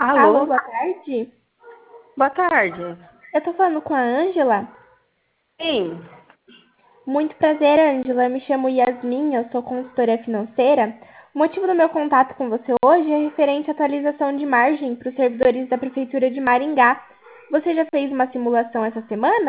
Alô, Alô, boa tarde. boa tarde. Eu tô falando com a Ângela. Sim, Muito prazer, Ângela. Eu me chamo Yasmin, eu sou consultora financeira. O motivo do meu contato com você hoje é referente à atualização de margem para os servidores da Prefeitura de Maringá. Você já fez uma simulação essa semana?